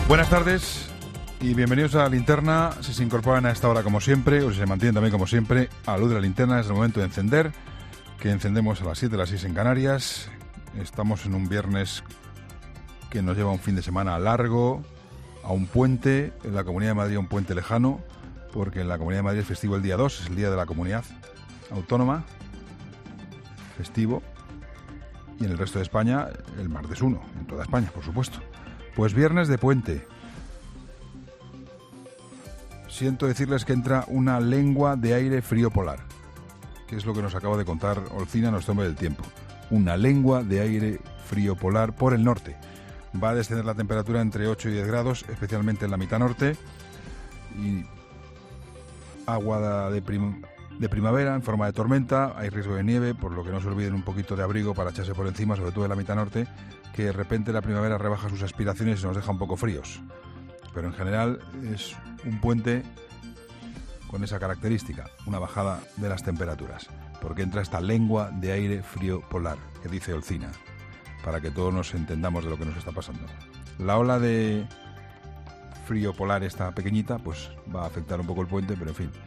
Buenas tardes y bienvenidos a La Linterna. Si se incorporan a esta hora como siempre, o si se mantienen también como siempre, a la luz de la linterna es el momento de encender, que encendemos a las 7, a las 6 en Canarias. Estamos en un viernes que nos lleva a un fin de semana largo, a un puente, en la Comunidad de Madrid, un puente lejano, porque en la Comunidad de Madrid es festivo el día 2, es el día de la Comunidad Autónoma, festivo, y en el resto de España el martes 1, en toda España, por supuesto. Pues viernes de puente. Siento decirles que entra una lengua de aire frío polar, que es lo que nos acaba de contar Olcina, nuestro hombre del tiempo. Una lengua de aire frío polar por el norte. Va a descender la temperatura entre 8 y 10 grados, especialmente en la mitad norte, y agua de primavera en forma de tormenta. Hay riesgo de nieve, por lo que no se olviden un poquito de abrigo para echarse por encima, sobre todo en la mitad norte, que de repente la primavera rebaja sus aspiraciones y nos deja un poco fríos. Pero en general es un puente con esa característica, una bajada de las temperaturas, porque entra esta lengua de aire frío polar, que dice Olcina, para que todos nos entendamos de lo que nos está pasando. La ola de frío polar, esta pequeñita, pues va a afectar un poco el puente, pero en fin,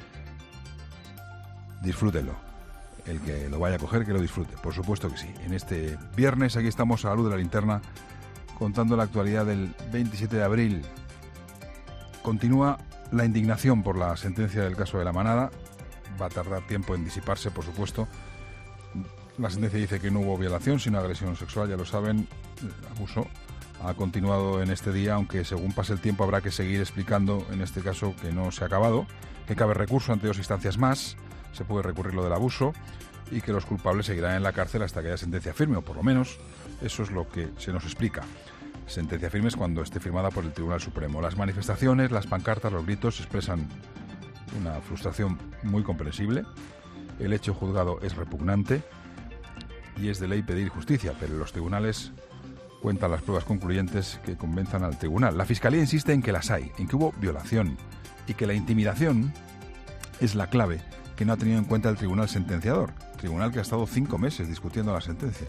disfrútenlo. El que lo vaya a coger, que lo disfrute, por supuesto que sí. En este viernes aquí estamos a la luz de la linterna contando la actualidad del 27 de abril. Continúa la indignación por la sentencia del caso de La Manada. Va a tardar tiempo en disiparse, por supuesto. La sentencia dice que no hubo violación, sino agresión sexual, ya lo saben, abuso. Ha continuado en este día, aunque según pase el tiempo habrá que seguir explicando, en este caso, que no se ha acabado, que cabe recurso ante 2 instancias más, se puede recurrir lo del abuso, y que los culpables seguirán en la cárcel hasta que haya sentencia firme, o por lo menos eso es lo que se nos explica. Sentencia firme es cuando esté firmada por el Tribunal Supremo. Las manifestaciones, las pancartas, los gritos expresan una frustración muy comprensible. El hecho juzgado es repugnante y es de ley pedir justicia, pero los tribunales cuentan las pruebas concluyentes que convenzan al tribunal. La Fiscalía insiste en que las hay, en que hubo violación y que la intimidación es la clave que no ha tenido en cuenta el tribunal sentenciador, tribunal que ha estado 5 meses discutiendo la sentencia.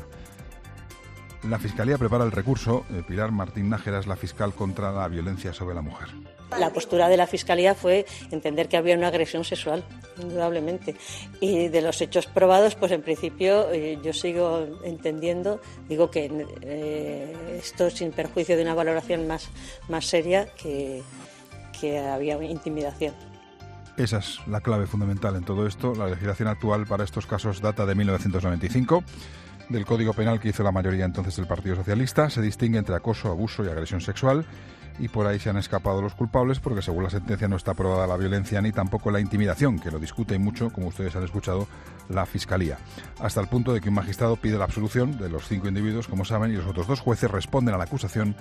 La Fiscalía prepara el recurso. Pilar Martín Nájera es la fiscal contra la violencia sobre la mujer. La postura de la Fiscalía fue entender que había una agresión sexual, indudablemente. Y de los hechos probados, pues en principio yo sigo entendiendo, digo que esto sin perjuicio de una valoración más seria, que había intimidación. Esa es la clave fundamental en todo esto. La legislación actual para estos casos data de 1995. Del Código Penal que hizo la mayoría entonces del Partido Socialista. Se distingue entre acoso, abuso y agresión sexual, y por ahí se han escapado los culpables porque según la sentencia no está aprobada la violencia ni tampoco la intimidación, que lo discute mucho, como ustedes han escuchado, la Fiscalía, hasta el punto de que un magistrado pide la absolución de los 5 individuos, como saben, y los otros 2 jueces responden a la acusación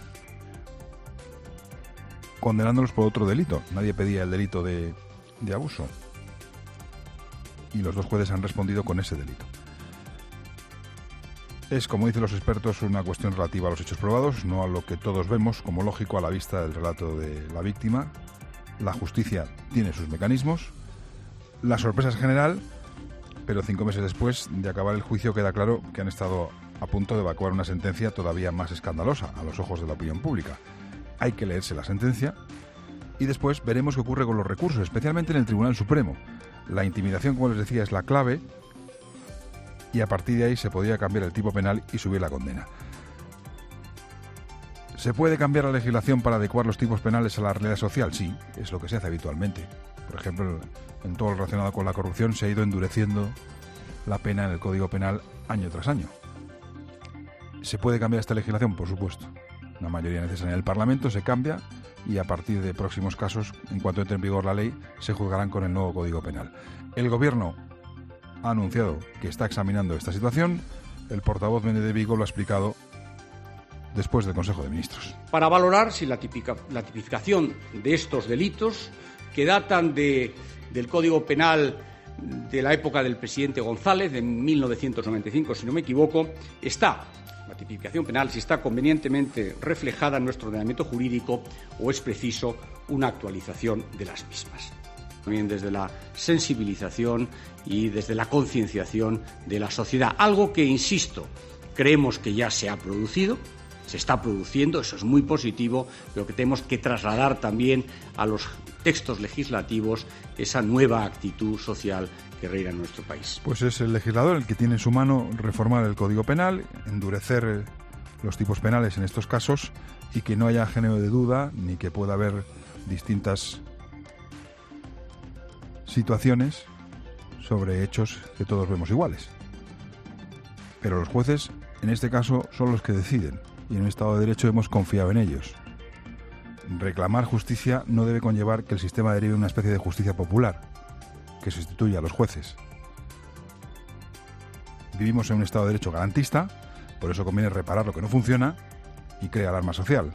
condenándolos por otro delito. Nadie pedía el delito de abuso y los 2 jueces han respondido con ese delito. Es, como dicen los expertos, una cuestión relativa a los hechos probados, no a lo que todos vemos como lógico a la vista del relato de la víctima. La justicia tiene sus mecanismos. La sorpresa es general, pero 5 meses después de acabar el juicio queda claro que han estado a punto de evacuar una sentencia todavía más escandalosa a los ojos de la opinión pública. Hay que leerse la sentencia y después veremos qué ocurre con los recursos, especialmente en el Tribunal Supremo. La intimidación, como les decía, es la clave, y a partir de ahí se podría cambiar el tipo penal y subir la condena. ¿Se puede cambiar la legislación para adecuar los tipos penales a la realidad social? Sí, es lo que se hace habitualmente. Por ejemplo, en todo lo relacionado con la corrupción se ha ido endureciendo la pena en el Código Penal año tras año. ¿Se puede cambiar esta legislación? Por supuesto. Una mayoría necesaria en el Parlamento se cambia y a partir de próximos casos, en cuanto entre en vigor la ley, se juzgarán con el nuevo Código Penal. El Gobierno ha anunciado que está examinando esta situación. El portavoz Méndez de Vigo lo ha explicado después del Consejo de Ministros. Para valorar si la tipificación de estos delitos, que datan del Código Penal de la época del presidente González, de 1995, si no me equivoco, la tipificación penal, si está convenientemente reflejada en nuestro ordenamiento jurídico o es preciso una actualización de las mismas. También desde la sensibilización y desde la concienciación de la sociedad. Algo que, insisto, creemos que ya se ha producido se está produciendo, eso es muy positivo, pero que tenemos que trasladar también a los textos legislativos esa nueva actitud social que reina en nuestro país. Pues es el legislador el que tiene en su mano reformar el Código Penal, endurecer los tipos penales en estos casos y que no haya género de duda ni que pueda haber distintas situaciones sobre hechos que todos vemos iguales. Pero los jueces, en este caso, son los que deciden y en un Estado de Derecho hemos confiado en ellos. Reclamar justicia no debe conllevar que el sistema derive una especie de justicia popular que sustituya a los jueces. Vivimos en un Estado de Derecho garantista, por eso conviene reparar lo que no funciona y crear alarma social.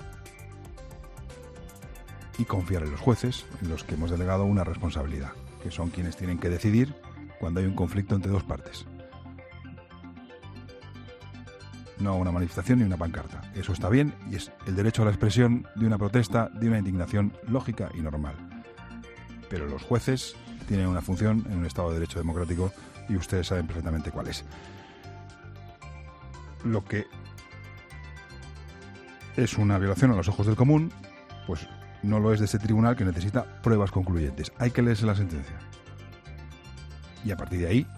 Y confiar en los jueces, en los que hemos delegado una responsabilidad, que son quienes tienen que decidir cuando hay un conflicto entre dos partes. No una manifestación ni una pancarta. Eso está bien y es el derecho a la expresión de una protesta, de una indignación lógica y normal. Pero los jueces tienen una función en un Estado de Derecho democrático y ustedes saben perfectamente cuál es. Lo que es una violación a los ojos del común, pues no lo es de ese tribunal que necesita pruebas concluyentes. Hay que leerse la sentencia. Y a partir de ahí,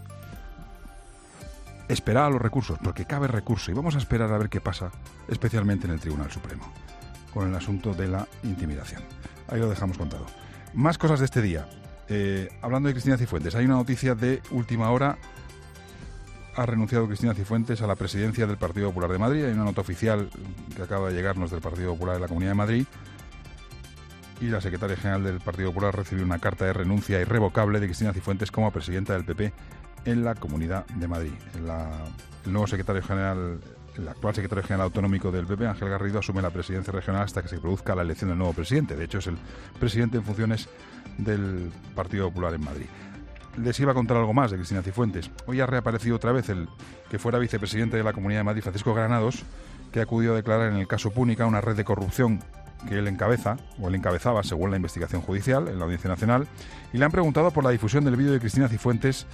esperar a los recursos, porque cabe recurso, y vamos a esperar a ver qué pasa, especialmente en el Tribunal Supremo, con el asunto de la intimidación. Ahí lo dejamos contado. Más cosas de este día. Hablando de Cristina Cifuentes, hay una noticia de última hora. Ha renunciado Cristina Cifuentes a la presidencia del Partido Popular de Madrid. Hay una nota oficial que acaba de llegarnos del Partido Popular de la Comunidad de Madrid. Y la secretaria general del Partido Popular recibió una carta de renuncia irrevocable de Cristina Cifuentes como presidenta del PP en la Comunidad de Madrid. El nuevo secretario general, el actual secretario general autonómico del PP, Ángel Garrido, asume la presidencia regional hasta que se produzca la elección del nuevo presidente. De hecho, es el presidente en funciones del Partido Popular en Madrid. Les iba a contar algo más de Cristina Cifuentes. Hoy ha reaparecido otra vez el que fuera vicepresidente de la Comunidad de Madrid, Francisco Granados, que ha acudido a declarar en el caso Púnica, una red de corrupción que él encabezaba según la investigación judicial en la Audiencia Nacional, y le han preguntado por la difusión del vídeo de Cristina Cifuentes,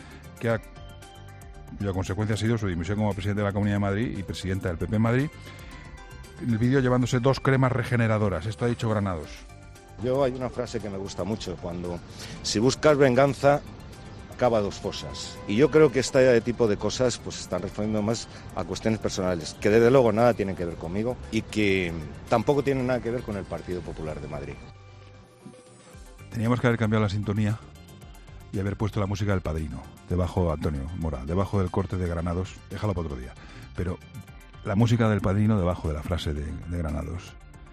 cuya consecuencia ha sido su dimisión como presidente de la Comunidad de Madrid y presidenta del PP en Madrid. En el vídeo llevándose 2 cremas regeneradoras. Esto ha dicho Granados. Hay una frase que me gusta mucho, cuando si buscas venganza, cava 2 fosas. Y yo creo que este tipo de cosas pues están respondiendo más a cuestiones personales, que desde luego nada tienen que ver conmigo y que tampoco tienen nada que ver con el Partido Popular de Madrid. Teníamos que haber cambiado la sintonía y haber puesto la música del Padrino, debajo, Antonio Mora, debajo del corte de Granados, déjalo para otro día, pero la música del Padrino debajo de la frase de Granados.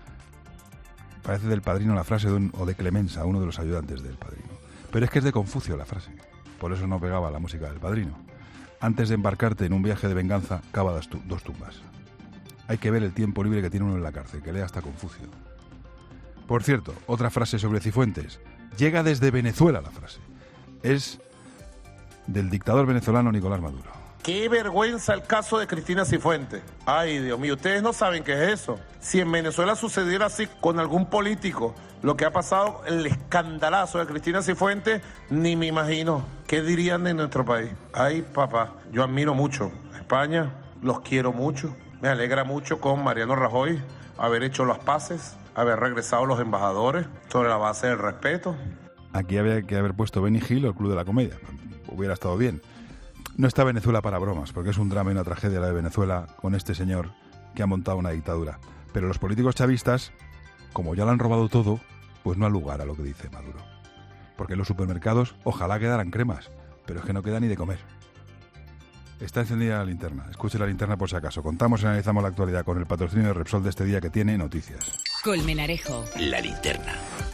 Parece del Padrino la frase de Clemenza, uno de los ayudantes del Padrino. Pero es que es de Confucio la frase, por eso no pegaba la música del Padrino. Antes de embarcarte en un viaje de venganza, cava 2 tumbas. Hay que ver el tiempo libre que tiene uno en la cárcel, que lea hasta Confucio. Por cierto, otra frase sobre Cifuentes. Llega desde Venezuela la frase. Es del dictador venezolano Nicolás Maduro. ¡Qué vergüenza el caso de Cristina Cifuentes! Ay, Dios mío, ustedes no saben qué es eso. Si en Venezuela sucediera así con algún político, lo que ha pasado, el escandalazo de Cristina Cifuentes, ni me imagino qué dirían de nuestro país. Ay, papá, yo admiro mucho a España, los quiero mucho. Me alegra mucho con Mariano Rajoy haber hecho las paces, haber regresado los embajadores sobre la base del respeto. Aquí había que haber puesto Benny Hill o el Club de la Comedia. Hubiera estado bien. No está Venezuela para bromas, porque es un drama y una tragedia la de Venezuela con este señor que ha montado una dictadura. Pero los políticos chavistas, como ya lo han robado todo, pues no han lugar a lo que dice Maduro. Porque en los supermercados ojalá quedaran cremas, pero es que no queda ni de comer. Está encendida la linterna. Escuche la linterna por si acaso. Contamos y analizamos la actualidad con el patrocinio de Repsol de este día que tiene noticias. Colmenarejo. La linterna.